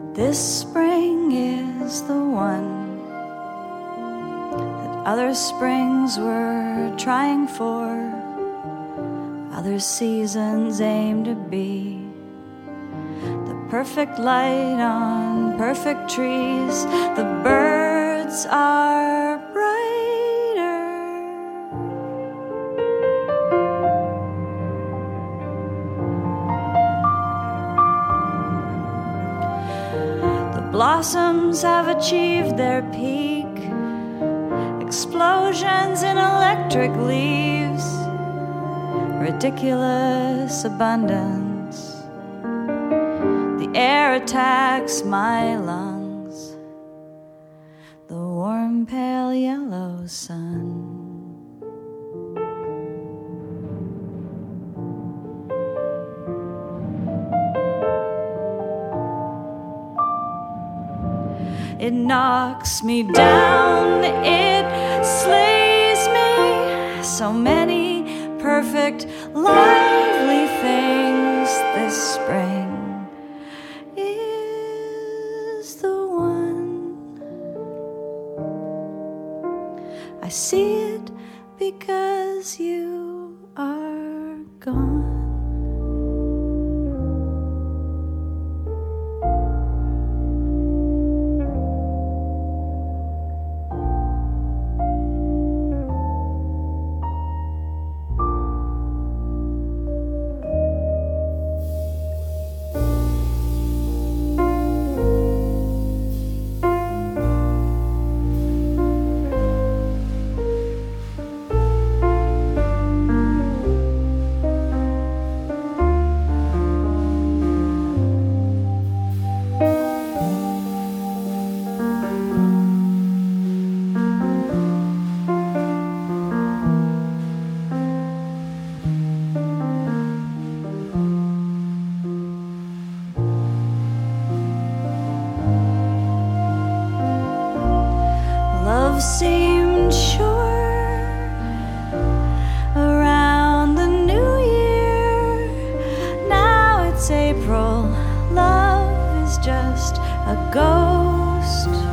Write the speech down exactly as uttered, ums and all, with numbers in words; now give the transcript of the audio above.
This spring is the one that other springs were trying for, other seasons aim to be the perfect light on perfect trees. The birds are brighter, the blossoms have achieved their peak, explosions in electric leaves, ridiculous abundance. The air attacks my lungs, the warm pale yellow sun. It knocks me down, it slays me. So many perfect, lively things. This spring is the one. I see it because you are gone. Love seemed sure around the new year. Now it's April. Love is just a ghost.